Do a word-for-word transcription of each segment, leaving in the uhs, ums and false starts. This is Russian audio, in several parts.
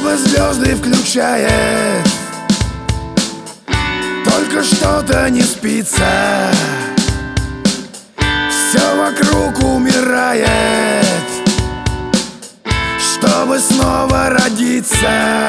небо звезды включает, только что-то не спится. Все вокруг умирает, чтобы снова родиться.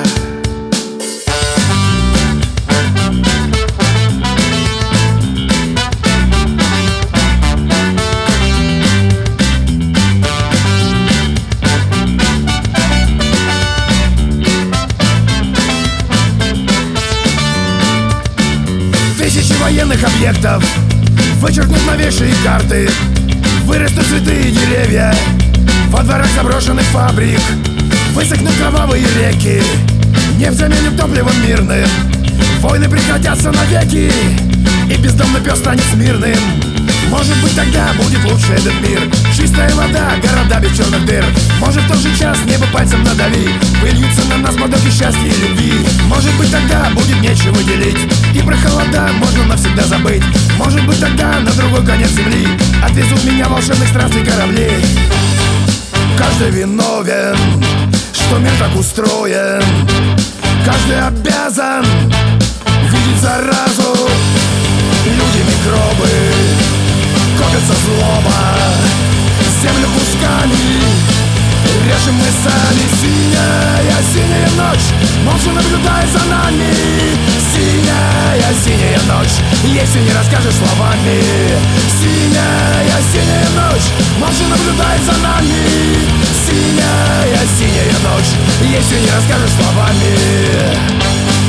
Тысячи военных объектов вычеркнут новейшие карты, вырастут цветы и деревья во дворах заброшенных фабрик, высохнут кровавые реки, нефть заменит топливом мирным, войны прекратятся навеки, и бездомный пес станет смирным. Может быть, тогда будет лучше этот мир. Чистая вода, города без черных дыр. Может, в тот же час небо пальцем надави, выльются на нас потоки счастья и любви. Может быть, тогда будет нечего делить, и про холода можно навсегда забыть. Может быть, тогда на другой конец земли отвезут меня волшебных странствий корабли. Каждый виновен, что мир так устроен. Каждый обязан видеть заразу. Люди микробы, копится злоба, землю кусками режем мы сами. Синяя, синяя ночь молча наблюдает за нами. Синяя, синяя ночь, если не расскажешь словами. Синяя, синяя ночь молча наблюдает за нами. Синяя, синяя ночь, если не расскажешь словами.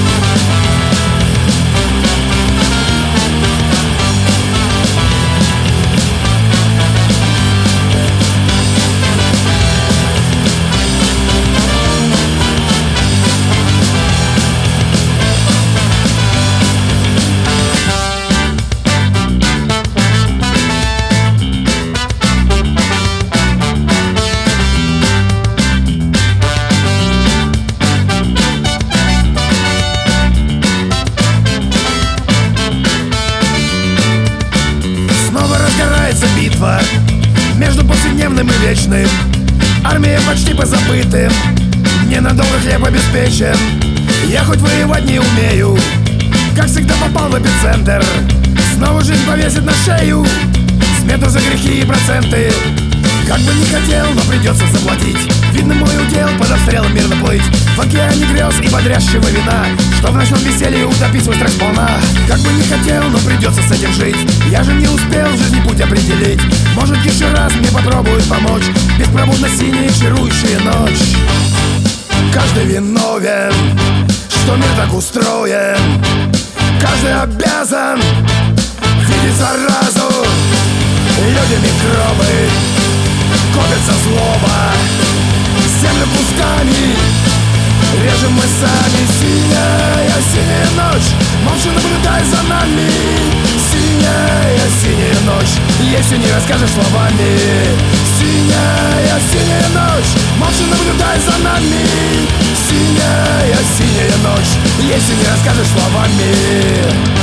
Битва между повседневным и вечным, армия почти позабытым, ненадолго хлеб обеспечен. Я хоть воевать не умею, как всегда попал в эпицентр. Снова жизнь повесит на шею смету за грехи и проценты. Как бы не хотел, но придется заплатить. Видно, мой удел под обстрелом мирно плыть в океане грез и бодрящего вина, что в ночном веселье утопить свой стресс сполна. Как бы не хотел, но придется с этим жить. Я же не успел в жизни путь определить. Может, еще раз мне попробуют помочь беспробудно синяя чарующая ночь. Каждый виновен, что мир так устроен. Каждый обязан видеть заразу. Люди микробы, копится злоба, землю кусками режем мы сами. Синяя, синяя ночь молча наблюдай за нами. Синяя, синяя ночь, если не расскажешь словами. Синяя, синяя ночь молча наблюдай за нами. Синяя, синяя ночь, если не расскажешь словами.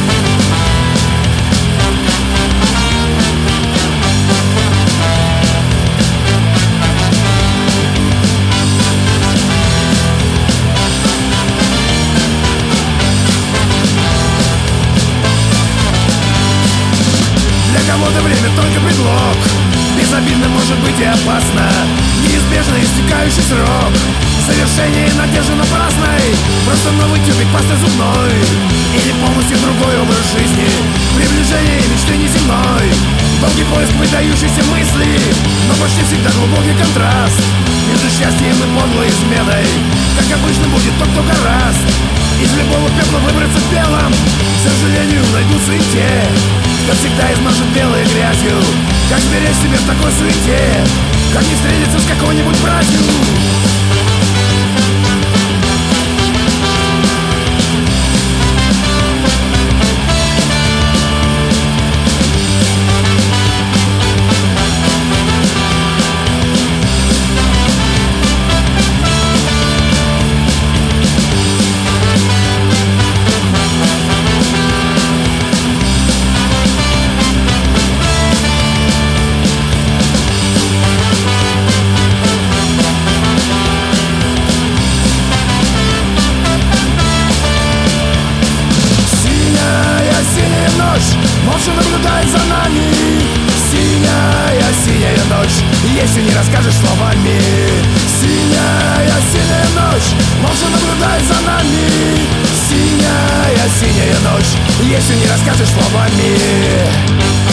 Кого-то время только предлог, безобидно может быть и опасно, неизбежно истекающий срок, совершение надежды напрасной, просто новый тюбик пасты зубной, или полностью другой образ жизни, приближение мечты неземной, долгий поиск выдающейся мысли, но почти всегда глубокий контраст между счастьем и подлой изменой. Как обычно будет тот, кто гораст из любого пепла выбраться белым. К сожалению, найдутся и те, кто всегда измажет белой грязью. Как сберечь себе в такой суете? Как не встретиться с какой-нибудь братью? расскажешь словами. Синяя, синяя ночь, молча наблюдай за нами. Синяя, синяя ночь, если не расскажешь словами.